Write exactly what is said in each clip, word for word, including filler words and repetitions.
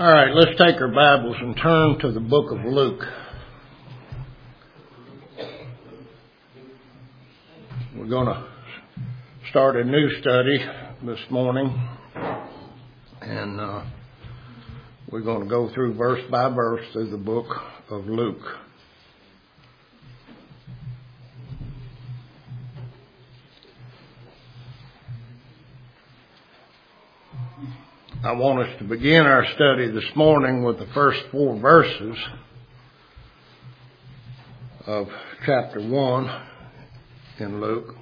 All right, let's take our Bibles and turn to the book of Luke. We're going to start a new study this morning, and uh, we're going to go through verse by verse through the book of Luke. I want us to begin our study this morning with the first four verses of chapter one in Luke.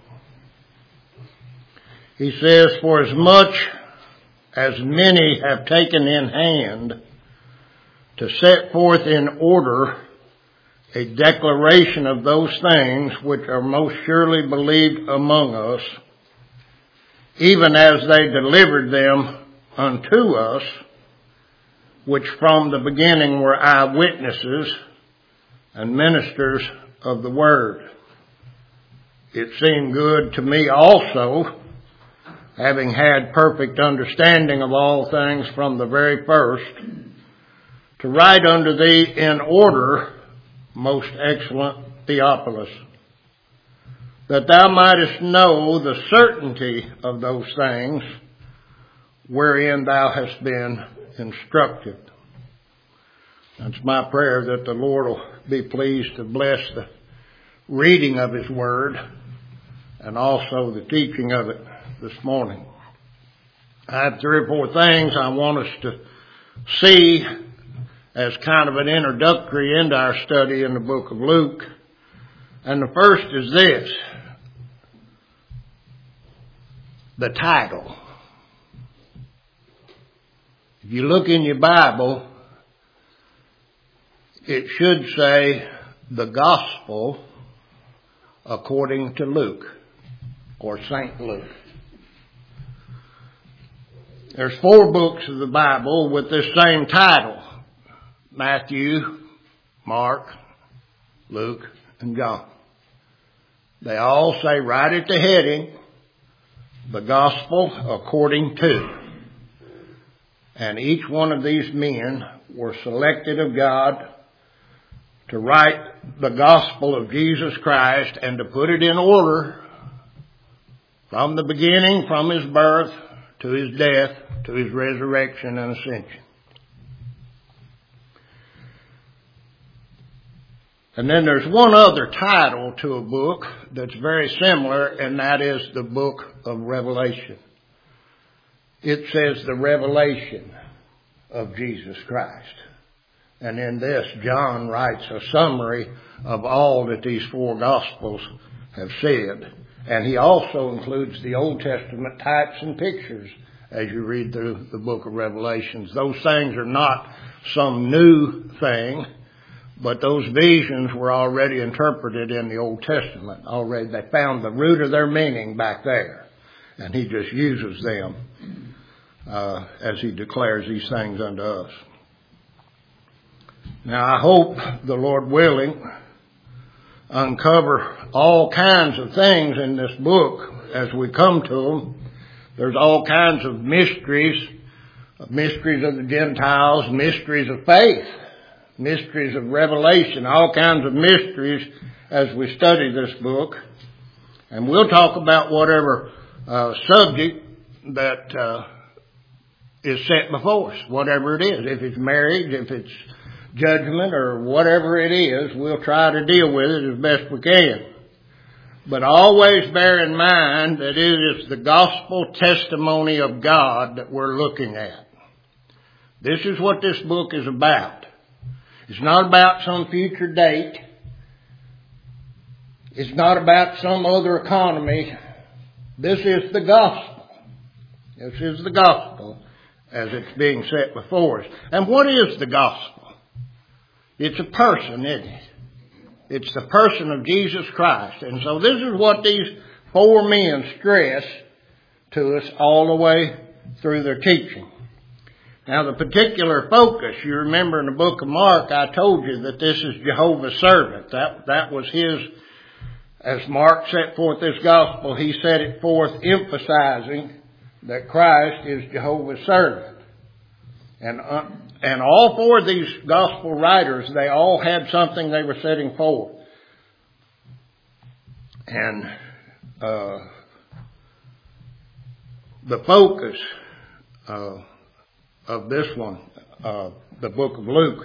He says, "For as much as many have taken in hand to set forth in order a declaration of those things which are most surely believed among us, even as they delivered them unto us, which from the beginning were eyewitnesses and ministers of the word. It seemed good to me also, having had perfect understanding of all things from the very first, to write unto thee in order, most excellent Theophilus, that thou mightest know the certainty of those things wherein thou hast been instructed." It's my prayer that the Lord will be pleased to bless the reading of His Word and also the teaching of it this morning. I have three or four things I want us to see as kind of an introductory into our study in the book of Luke. And the first is this: the title. If you look in your Bible, it should say the Gospel according to Luke, or Saint Luke. There's four books of the Bible with this same title: Matthew, Mark, Luke, and John. They all say right at the heading, the Gospel according to. And each one of these men were selected of God to write the gospel of Jesus Christ and to put it in order from the beginning, from His birth to His death, to His resurrection and ascension. And then there's one other title to a book that's very similar, and that is the book of Revelation. It says the revelation of Jesus Christ. And in this, John writes a summary of all that these four Gospels have said. And he also includes the Old Testament types and pictures as you read through the book of Revelations. Those things are not some new thing, but those visions were already interpreted in the Old Testament. Already they found the root of their meaning back there. And he just uses them Uh, as he declares these things unto us. Now, I hope, the Lord willing, uncover all kinds of things in this book as we come to them. There's all kinds of mysteries, mysteries of the Gentiles, mysteries of faith, mysteries of revelation, all kinds of mysteries as we study this book. And we'll talk about whatever uh, subject that uh, is set before us, whatever it is. If it's marriage, if it's judgment, or whatever it is, we'll try to deal with it as best we can. But always bear in mind that it is the gospel testimony of God that we're looking at. This is what this book is about. It's not about some future date. It's not about some other economy. This is the gospel. This is the gospel as it's being set before us. And what is the gospel? It's a person, isn't it? It's the person of Jesus Christ. And so this is what these four men stress to us all the way through their teaching. Now, the particular focus, you remember in the book of Mark, I told you that this is Jehovah's servant. That, that was his, as Mark set forth this gospel, he set it forth emphasizing that Christ is Jehovah's servant. And, uh, and all four of these gospel writers, they all had something they were setting forth. And, uh, the focus, uh, of this one, uh, the book of Luke,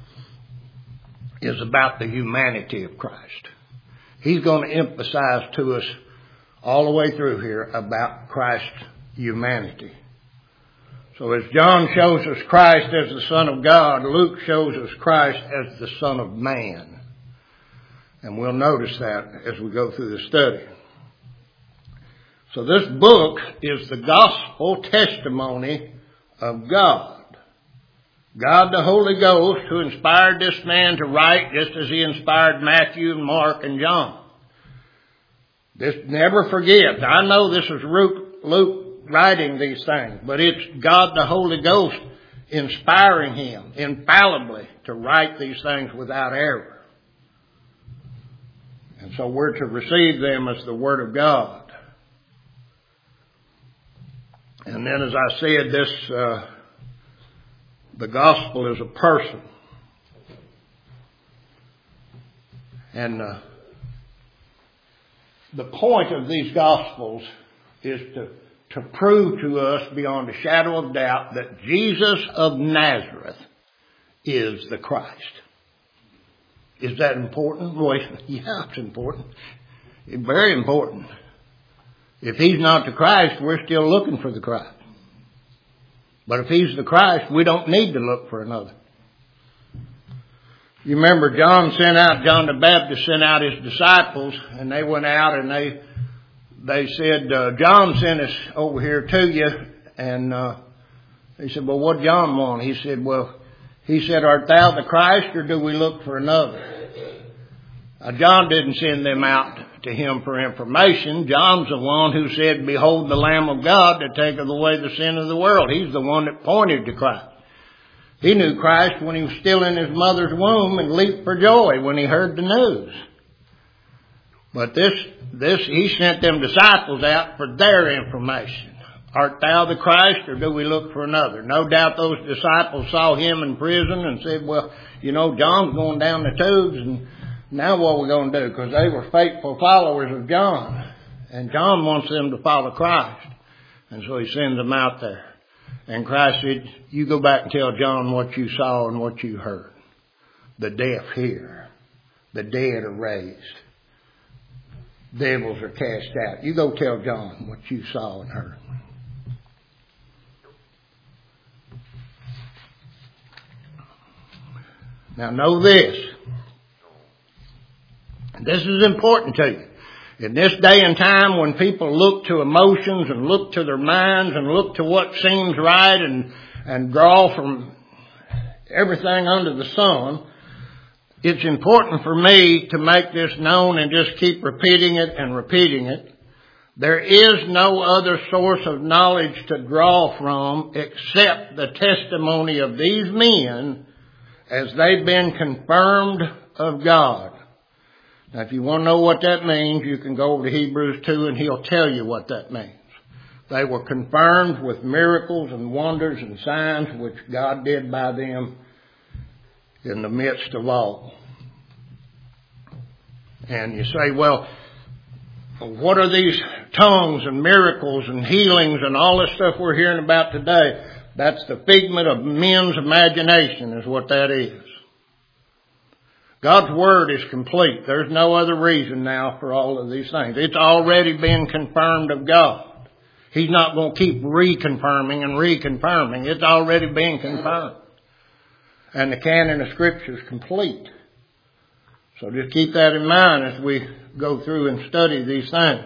is about the humanity of Christ. He's going to emphasize to us all the way through here about Christ's humanity. So as John shows us Christ as the Son of God, Luke shows us Christ as the Son of Man. And we'll notice that as we go through the study. So this book is the gospel testimony of God. God the Holy Ghost, who inspired this man to write just as he inspired Matthew and Mark and John. This, never forget, I know this is Luke writing these things, but it's God the Holy Ghost inspiring him infallibly to write these things without error. And so we're to receive them as the Word of God. And then as I said, this, uh, the gospel is a person. And uh, the point of these gospels is to, to prove to us beyond a shadow of doubt that Jesus of Nazareth is the Christ. Is that important? Well, yeah, it's important. It's very important. If he's not the Christ, we're still looking for the Christ. But if he's the Christ, we don't need to look for another. You remember John sent out, John the Baptist sent out his disciples, and they went out and they they said, uh, John sent us over here to you. And uh, he said, well, what John want? He said, well, he said, art thou the Christ, or do we look for another? Now, John didn't send them out to him for information. John's the one who said, behold the Lamb of God that taketh away the sin of the world. He's the one that pointed to Christ. He knew Christ when he was still in his mother's womb and leaped for joy when he heard the news. But this, this, he sent them disciples out for their information. Art thou the Christ, or do we look for another? No doubt those disciples saw him in prison and said, well, you know, John's going down the tubes, and now what are we going to do? Because they were faithful followers of John. And John wants them to follow Christ. And so he sends them out there. And Christ said, you go back and tell John what you saw and what you heard. The deaf hear. The dead are raised. Devils are cast out. You go tell John what you saw and heard. Now know this. This is important to you. In this day and time when people look to emotions and look to their minds and look to what seems right and, and draw from everything under the sun, it's important for me to make this known and just keep repeating it and repeating it. There is no other source of knowledge to draw from except the testimony of these men as they've been confirmed of God. Now, if you want to know what that means, you can go over to Hebrews two and he'll tell you what that means. They were confirmed with miracles and wonders and signs which God did by them in the midst of all. And you say, well, what are these tongues and miracles and healings and all this stuff we're hearing about today? That's the figment of men's imagination is what that is. God's Word is complete. There's no other reason now for all of these things. It's already been confirmed of God. He's not going to keep reconfirming and reconfirming. It's already been confirmed. And the canon of Scripture is complete. So just keep that in mind as we go through and study these things.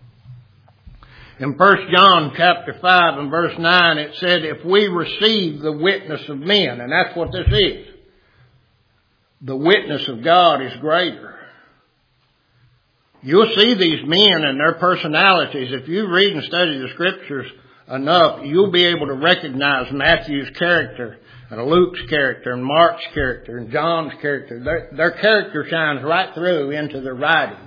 In First John chapter five and verse nine, it said, if we receive the witness of men, and that's what this is. The witness of God is greater. You'll see these men and their personalities. If you read and study the Scriptures enough, you'll be able to recognize Matthew's character and Luke's character and Mark's character and John's character. Their, their character shines right through into their writings.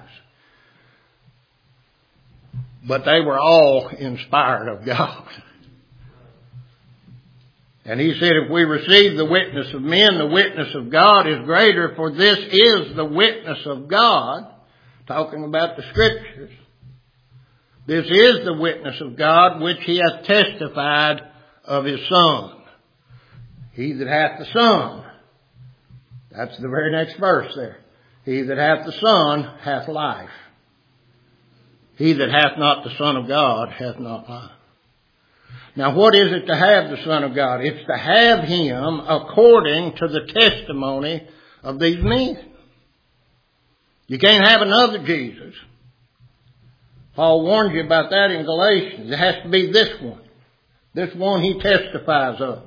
But they were all inspired of God. And he said, if we receive the witness of men, the witness of God is greater, for this is the witness of God, talking about the Scriptures. This is the witness of God which he hath testified of his Son. He that hath the Son. That's the very next verse there. He that hath the Son hath life. He that hath not the Son of God hath not life. Now what is it to have the Son of God? It's to have him according to the testimony of these men. You can't have another Jesus. Paul warned you about that in Galatians. It has to be this one. This one he testifies of.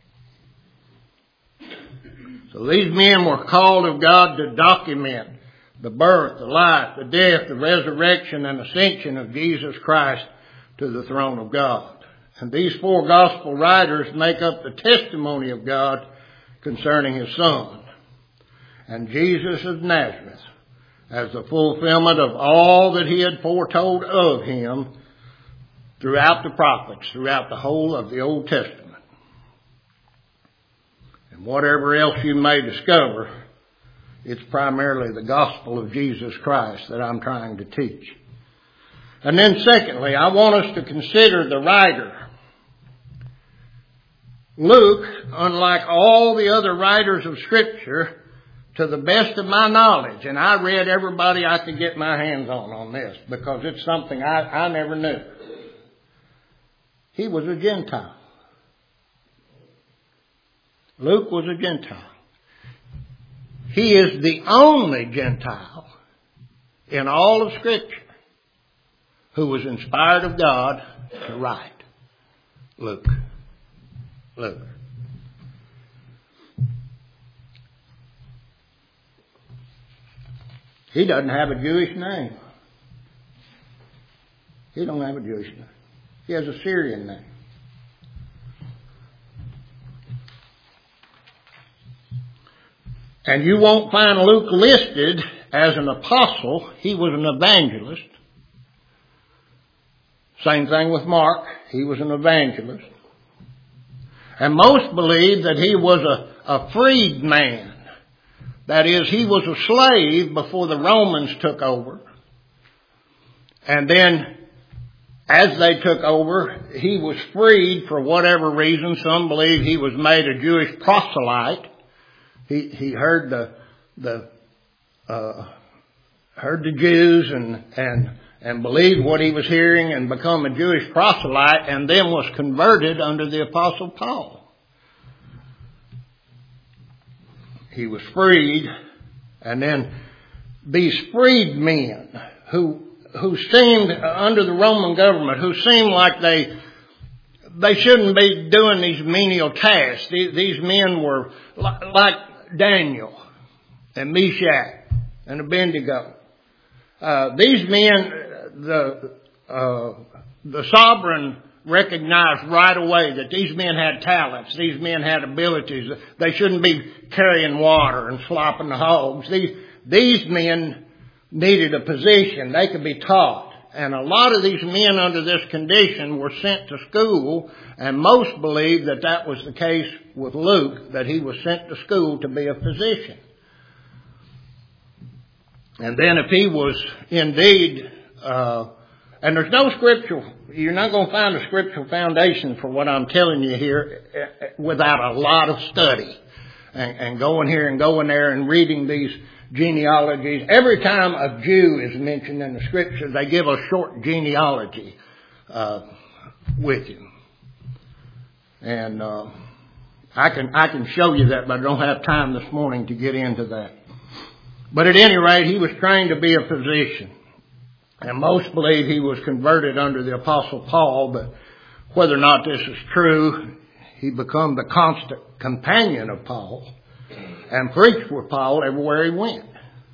So these men were called of God to document the birth, the life, the death, the resurrection, and ascension of Jesus Christ to the throne of God. And these four gospel writers make up the testimony of God concerning his Son. And Jesus of Nazareth as the fulfillment of all that he had foretold of him throughout the prophets, throughout the whole of the Old Testament. And whatever else you may discover, it's primarily the gospel of Jesus Christ that I'm trying to teach. And then secondly, I want us to consider the writer. Luke, unlike all the other writers of Scripture, to the best of my knowledge, and I read everybody I could get my hands on on this because it's something I, I never knew. He was a Gentile. Luke was a Gentile. He is the only Gentile in all of Scripture who was inspired of God to write. Luke. Luke. He doesn't have a Jewish name. He don't have a Jewish name. He has a Syrian name. And you won't find Luke listed as an apostle. He was an evangelist. Same thing with Mark. He was an evangelist. And most believe that he was a, a freed man. That is, he was a slave before the Romans took over. And then, as they took over, he was freed for whatever reason. Some believe he was made a Jewish proselyte. He he heard the the uh, heard the Jews and and and believed what he was hearing and become a Jewish proselyte, and then was converted under the Apostle Paul. He was freed, and then these freed men who who seemed under the Roman government, who seemed like they they shouldn't be doing these menial tasks. These men were like Daniel and Meshach and Abednego. Uh, these men, the uh, the sovereign recognized right away that these men had talents. These men had abilities. They shouldn't be carrying water and slopping the hogs. These, these men needed a position. They could be taught. And a lot of these men under this condition were sent to school, and most believe that that was the case with Luke, that he was sent to school to be a physician. And then if he was indeed, uh, and there's no scriptural, you're not going to find a scriptural foundation for what I'm telling you here without a lot of study and, and going here and going there and reading these genealogies. Every time a Jew is mentioned in the Scripture, they give a short genealogy uh, with you. And uh, I can I can show you that, but I don't have time this morning to get into that. But at any rate, he was trained to be a physician. And most believe he was converted under the Apostle Paul, but whether or not this is true, he became the constant companion of Paul and preached with Paul everywhere he went.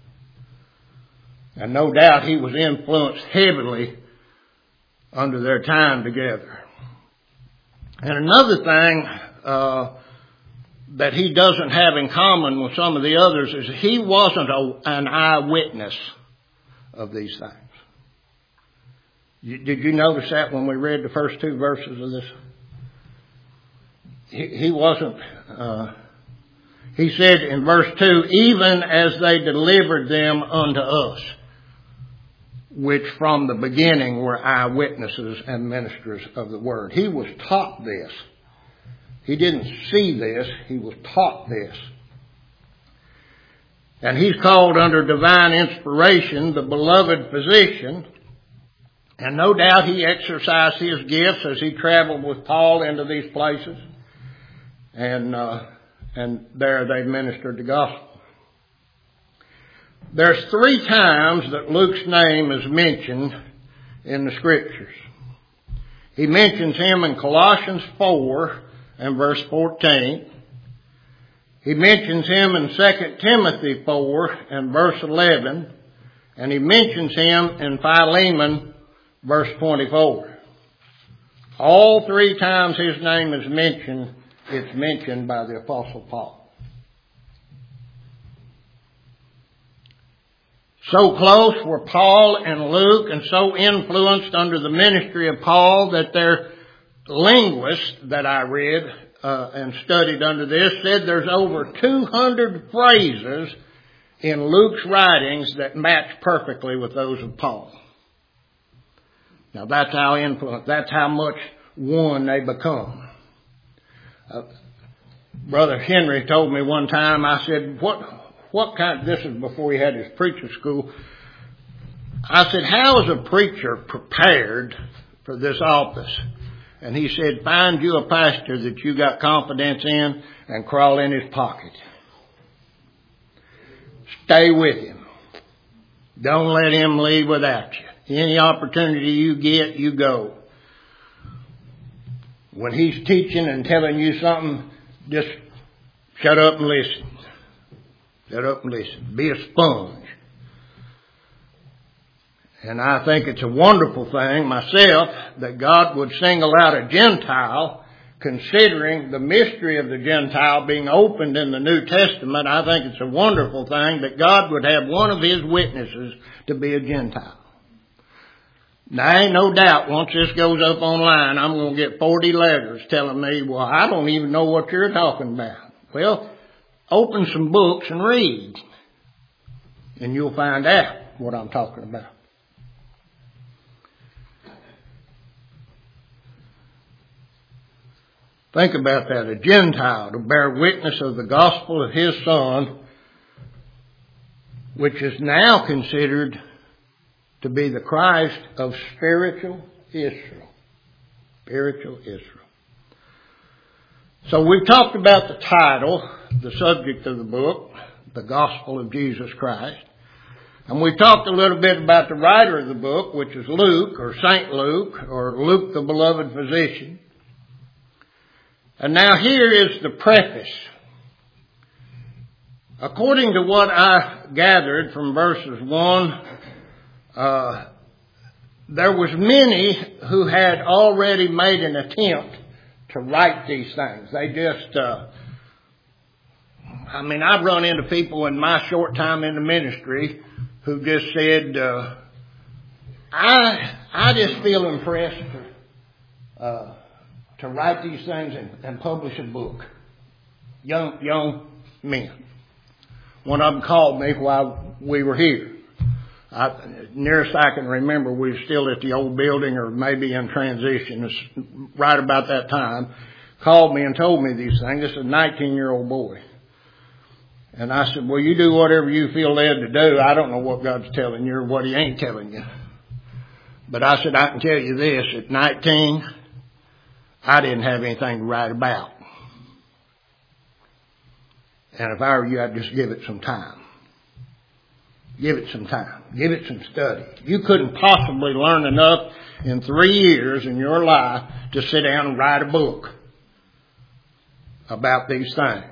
And no doubt he was influenced heavily under their time together. And another thing uh, that he doesn't have in common with some of the others is he wasn't a, an eyewitness of these things. You, did you notice that when we read the first two verses of this? he, he wasn't, uh, he said in verse two, even as they delivered them unto us, which from the beginning were eyewitnesses and ministers of the word. He was taught this. He didn't see this, he was taught this. And he's called under divine inspiration the beloved physician. And no doubt he exercised his gifts as he traveled with Paul into these places. And, uh, and there they ministered the gospel. There's three times that Luke's name is mentioned in the scriptures. He mentions him in Colossians four and verse fourteen. He mentions him in Second Timothy four and verse eleven. And he mentions him in Philemon verse twenty-four. All three times his name is mentioned, it's mentioned by the Apostle Paul. So close were Paul and Luke and so influenced under the ministry of Paul that their linguists that I read uh, and studied under this said there's over two hundred phrases in Luke's writings that match perfectly with those of Paul. Now that's how influenced, that's how much one they become. Uh, Brother Henry told me one time, I said, what... What kind, this is before he had his preacher school. I said, how is a preacher prepared for this office? And he said, find you a pastor that you got confidence in and crawl in his pocket. Stay with him. Don't let him leave without you. Any opportunity you get, you go. When he's teaching and telling you something, just shut up and listen. Shut up and listen. Be a sponge. And I think it's a wonderful thing myself that God would single out a Gentile, considering the mystery of the Gentile being opened in the New Testament. I think it's a wonderful thing that God would have one of his witnesses to be a Gentile. Now, ain't no doubt once this goes up online, I'm going to get forty letters telling me, well, I don't even know what you're talking about. Well, open some books and read, and you'll find out what I'm talking about. Think about that. A Gentile to bear witness of the gospel of his Son, which is now considered to be the Christ of spiritual Israel. Spiritual Israel. So we've talked about the title, the subject of the book, the Gospel of Jesus Christ. And we talked a little bit about the writer of the book, which is Luke, or Saint Luke, or Luke the beloved physician. And now here is the preface. According to what I gathered from verses one, uh, there was many who had already made an attempt to write these things. They just, uh, I mean, I've run into people in my short time in the ministry who just said, uh, I, I just feel impressed to, uh, to write these things and, and publish a book. Young, young men. One of them called me while we were here. I, nearest I can remember, we were still at the old building or maybe in transition. It's right about that time. Called me and told me these things. This is a nineteen-year-old boy. And I said, well, you do whatever you feel led to do. I don't know what God's telling you or what he ain't telling you. But I said, I can tell you this. At nineteen, I didn't have anything to write about. And if I were you, I'd just give it some time. Give it some time. Give it some study. You couldn't possibly learn enough in three years in your life to sit down and write a book about these things.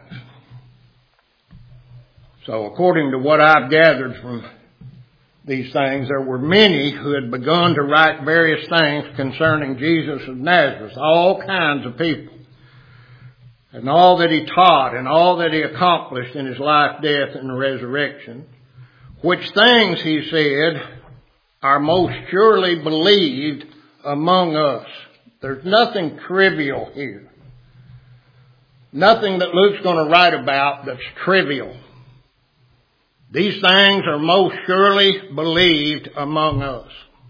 So according to what I've gathered from these things, there were many who had begun to write various things concerning Jesus of Nazareth, all kinds of people, and all that he taught and all that he accomplished in his life, death, and resurrection, which things, he said, are most surely believed among us. There's nothing trivial here. nothing that Luke's going to write about that's trivial. These things are most surely believed among us.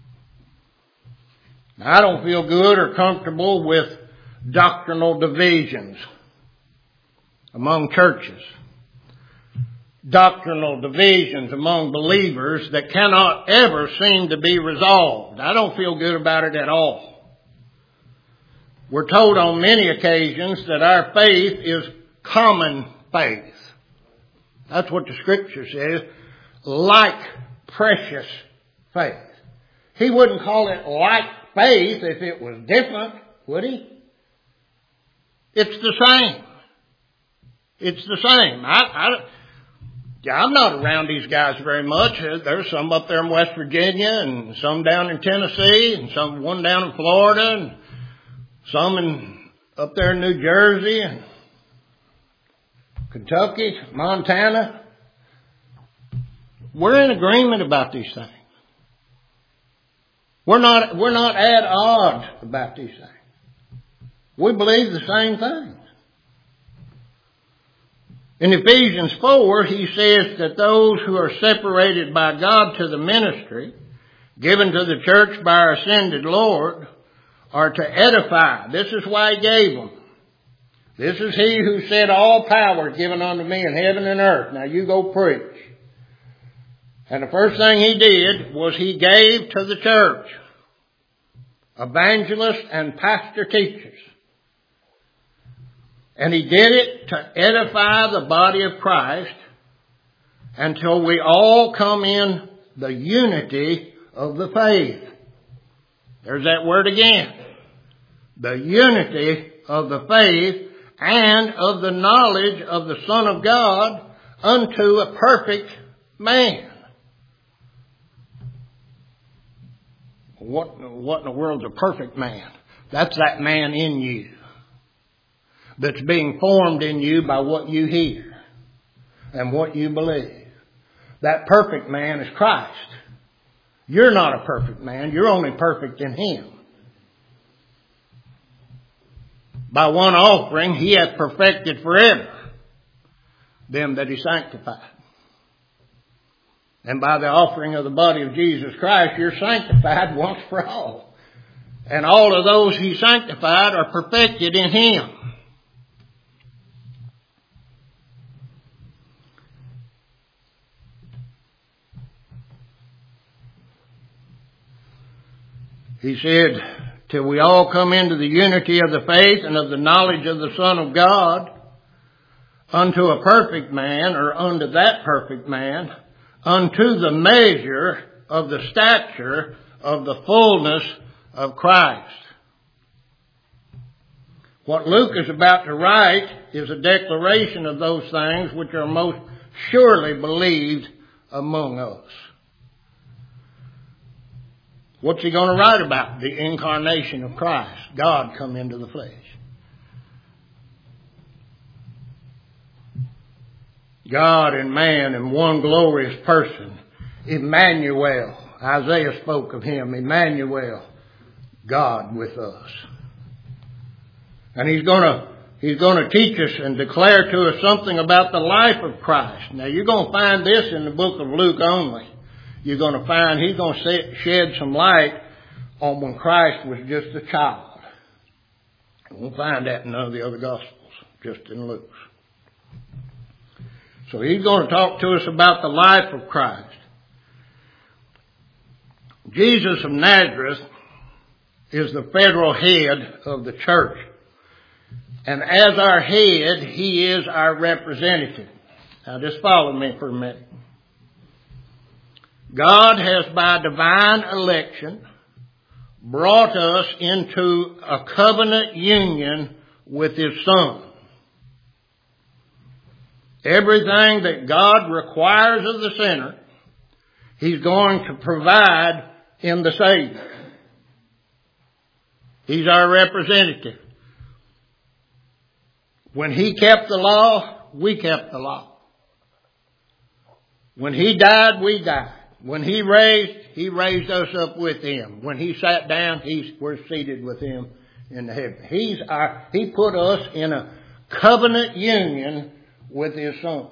Now, I don't feel good or comfortable with doctrinal divisions among churches. Doctrinal divisions among believers that cannot ever seem to be resolved. I don't feel good about it at all. We're told on many occasions that our faith is common faith. That's what the Scripture says. Like precious faith. He wouldn't call it like faith if it was different, would he? It's the same. It's the same. I, I, yeah, I'm not around these guys very much. There's some up there in West Virginia and some down in Tennessee and some one down in Florida and some in up there in New Jersey and Kentucky, Montana. We're in agreement about these things. We're not, we're not at odds about these things. We believe the same things. In Ephesians four, he says that those who are separated by God to the ministry, given to the church by our ascended Lord, are to edify. This is why he gave them. This is he who said, all power is given unto me in heaven and earth. Now you go preach. And the first thing he did was he gave to the church evangelists and pastor teachers. And he did it to edify the body of Christ until we all come in the unity of the faith. There's that word again. The unity of the faith and of the knowledge of the Son of God unto a perfect man. What, what in the world's a perfect man? That's that man in you that's being formed in you by what you hear and what you believe. That perfect man is Christ. You're not a perfect man. You're only perfect in him. By one offering, he hath perfected forever them that he sanctified. And by the offering of the body of Jesus Christ, you're sanctified once for all. And all of those he sanctified are perfected in him. He said, till we all come into the unity of the faith and of the knowledge of the Son of God, unto a perfect man, or unto that perfect man, unto the measure of the stature of the fullness of Christ. What Luke is about to write is a declaration of those things which are most surely believed among us. What's he going to write about? The incarnation of Christ. God come into the flesh. God and man in one glorious person. Emmanuel. Isaiah spoke of him. Emmanuel. God with us. And he's going to, he's going to teach us and declare to us something about the life of Christ. Now you're going to find this in the book of Luke only. You're going to find he's going to shed some light on when Christ was just a child. We'll find that in none of the other Gospels, just in Luke's. So he's going to talk to us about the life of Christ. Jesus of Nazareth is the federal head of the church. And as our head, he is our representative. Now just follow me for a minute. God has by divine election brought us into a covenant union with his Son. Everything that God requires of the sinner, he's going to provide in the Savior. He's our representative. When he kept the law, we kept the law. When he died, we died. When he raised, he raised us up with him. When he sat down, he's, we're seated with him in the heaven. He's our, he put us in a covenant union with His Son.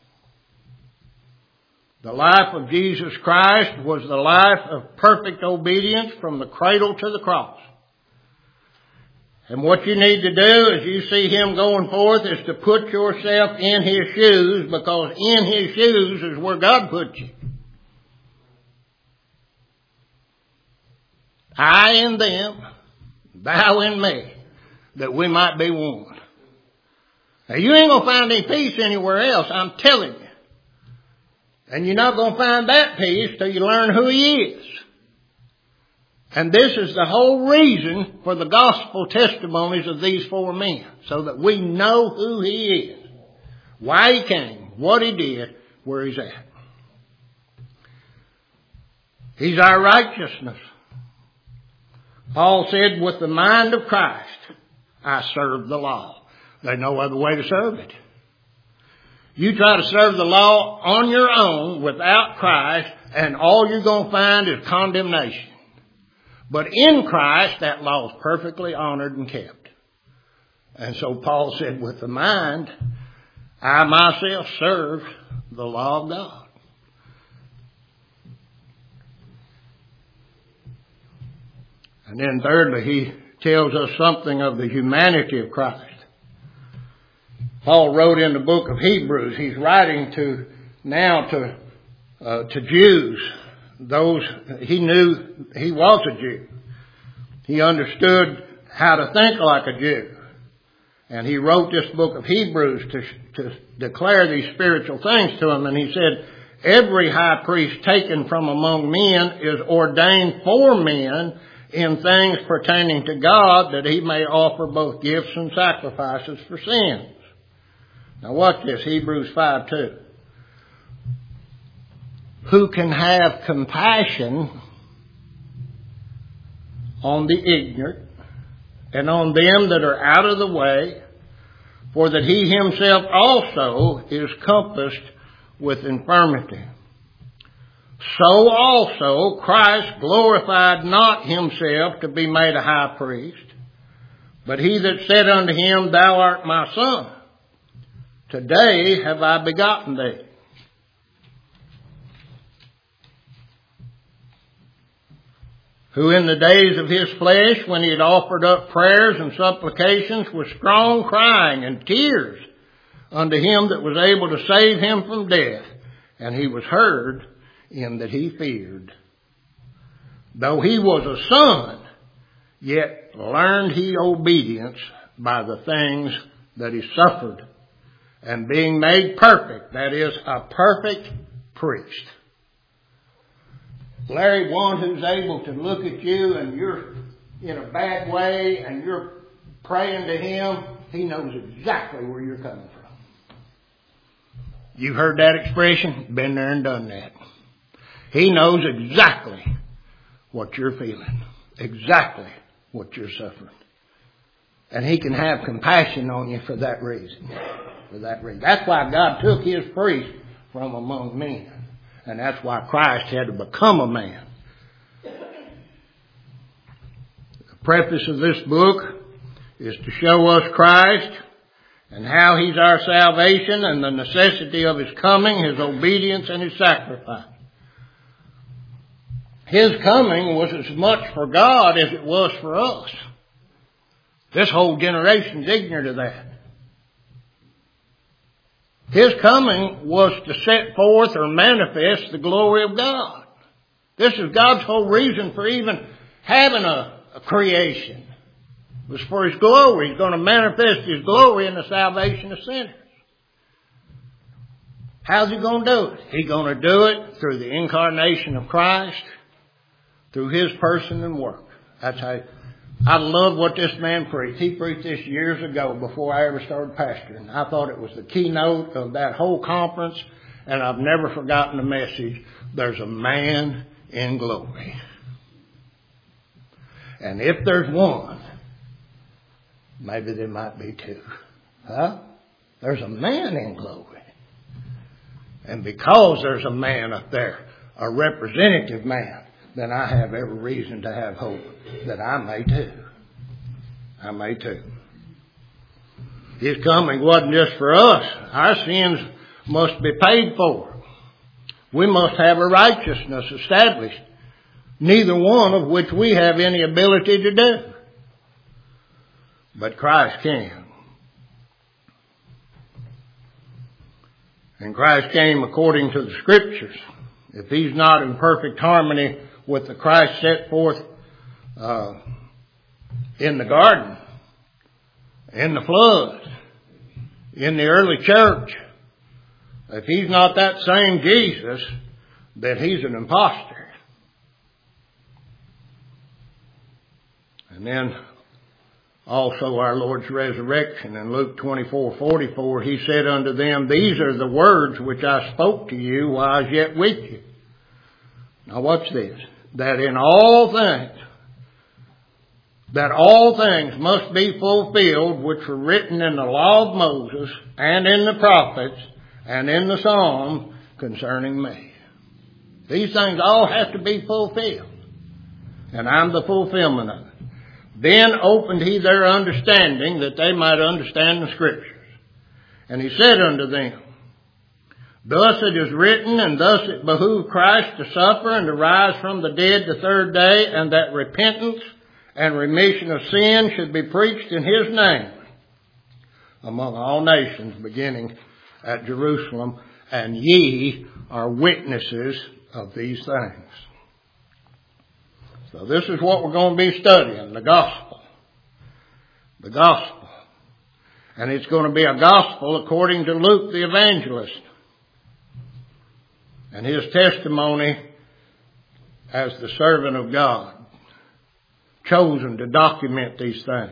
The life of Jesus Christ was the life of perfect obedience from the cradle to the cross. And what you need to do as you see Him going forth is to put yourself in His shoes, because in His shoes is where God put you. I in them, thou in me, that we might be one. Now you ain't going to find any peace anywhere else, I'm telling you. And you're not going to find that peace till you learn who He is. And this is the whole reason for the gospel testimonies of these four men, so that we know who He is, why He came, what He did, where He's at. He's our righteousness. Paul said, with the mind of Christ, I serve the law. There's no other way to serve it. You try to serve the law on your own without Christ, and all you're going to find is condemnation. But in Christ, that law is perfectly honored and kept. And so Paul said, with the mind, I myself serve the law of God. And then thirdly, he tells us something of the humanity of Christ. Paul wrote in the book of Hebrews, he's writing to now to uh, to Jews. Those he knew he was a Jew. He understood how to think like a Jew. And he wrote this book of Hebrews to, to declare these spiritual things to them. And he said, every high priest taken from among men is ordained for men in things pertaining to God, that he may offer both gifts and sacrifices for sins. Now watch this, Hebrews five two. Who can have compassion on the ignorant and on them that are out of the way, for that he himself also is compassed with infirmity. So also Christ glorified not himself to be made a high priest, but he that said unto him, Thou art my son, today have I begotten thee. Who in the days of his flesh, when he had offered up prayers and supplications with strong crying and tears unto him that was able to save him from death, and he was heard in that he feared. Though he was a son, yet learned he obedience by the things that he suffered, and being made perfect, that is, a perfect priest. Larry, one who's able to look at you and you're in a bad way and you're praying to him, he knows exactly where you're coming from. You've heard that expression? Been there and done that. He knows exactly what you're feeling, exactly what you're suffering. And he can have compassion on you for that reason. For that reason. That's why God took his priest from among men. And that's why Christ had to become a man. The preface of this book is to show us Christ and how he's our salvation and the necessity of his coming, his obedience, and his sacrifice. His coming was as much for God as it was for us. This whole generation's ignorant of that. His coming was to set forth or manifest the glory of God. This is God's whole reason for even having a, a creation. It was for his glory. He's going to manifest his glory in the salvation of sinners. How's he going to do it? He's going to do it through the incarnation of Christ, through his person and work. That's how. I love what this man preached. He preached this years ago before I ever started pastoring. I thought it was the keynote of that whole conference, and I've never forgotten the message. There's a man in glory. And if there's one, maybe there might be two. Huh? There's a man in glory. And because there's a man up there, a representative man, then I have every reason to have hope that I may too. I may too. His coming wasn't just for us. Our sins must be paid for. We must have a righteousness established, neither one of which we have any ability to do. But Christ can. And Christ came according to the Scriptures. If He's not in perfect harmony with the Christ set forth uh, in the garden, in the flood, in the early church, if He's not that same Jesus, then He's an imposter. And then also our Lord's resurrection in Luke twenty-four forty-four, He said unto them, these are the words which I spoke to you while I was yet with you. Now watch this. That in all things, that all things must be fulfilled which were written in the law of Moses and in the prophets and in the Psalms concerning me. These things all have to be fulfilled. And I'm the fulfillment of it. Then opened He their understanding that they might understand the Scriptures. And He said unto them, thus it is written, and thus it behooved Christ to suffer and to rise from the dead the third day, and that repentance and remission of sin should be preached in His name among all nations, beginning at Jerusalem, and ye are witnesses of these things. So this is what we're going to be studying, the gospel. The gospel. And it's going to be a gospel according to Luke the evangelist and his testimony as the servant of God, chosen to document these things.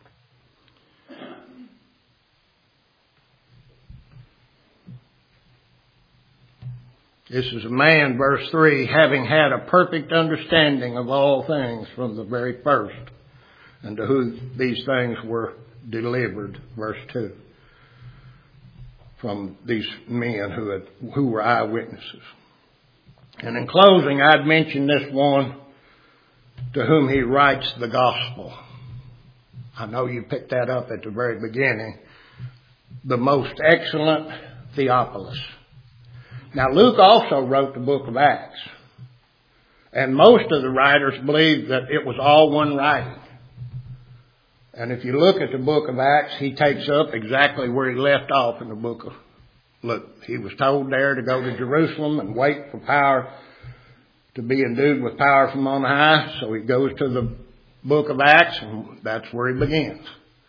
This is a man, verse three, having had a perfect understanding of all things from the very first, and to whom these things were delivered, verse two, from these men who had, who were eyewitnesses. And in closing, I'd mention this one to whom he writes the gospel. I know you picked that up at the very beginning. The most excellent Theophilus. Now, Luke also wrote the book of Acts. And most of the writers believe that it was all one writing. And if you look at the book of Acts, he takes up exactly where he left off in the book of Luke. He was told there to go to Jerusalem and wait for power, to be endued with power from on high. So he goes to the book of Acts, and that's where he begins.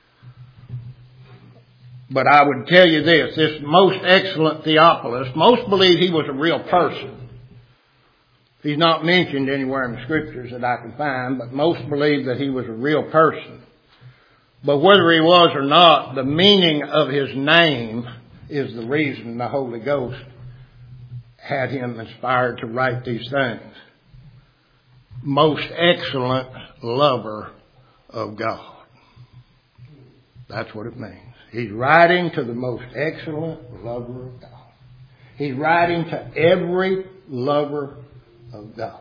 But I would tell you this, this most excellent Theophilus, most believe he was a real person. He's not mentioned anywhere in the Scriptures that I can find, but most believe that he was a real person. But whether he was or not, the meaning of his name is the reason the Holy Ghost had him inspired to write these things. Most excellent lover of God. That's what it means. He's writing to the most excellent lover of God. He's writing to every lover of God.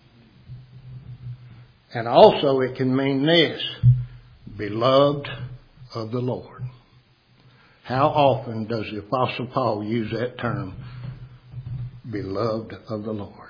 And also it can mean this, beloved of the Lord. How often does the Apostle Paul use that term, beloved of the Lord?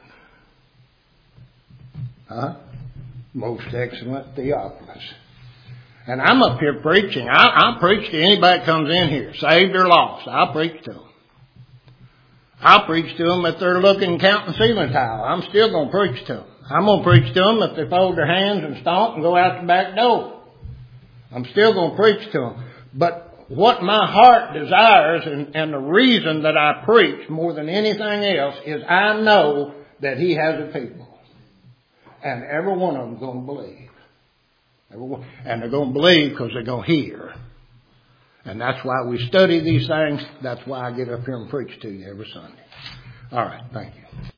Huh? Most excellent Theophilus. And I'm up here preaching. I, I preach to anybody that comes in here, saved or lost. I'll preach to them. I'll preach to them if they're looking, counting ceiling tile. I'm still going to preach to them. I'm going to preach to them if they fold their hands and stomp and go out the back door. I'm still going to preach to them. But what my heart desires, and, and the reason that I preach more than anything else, is I know that He has a people. And every one of them is going to believe. Everyone, and they're going to believe because they're going to hear. And that's why we study these things. That's why I get up here and preach to you every Sunday. All right. Thank you.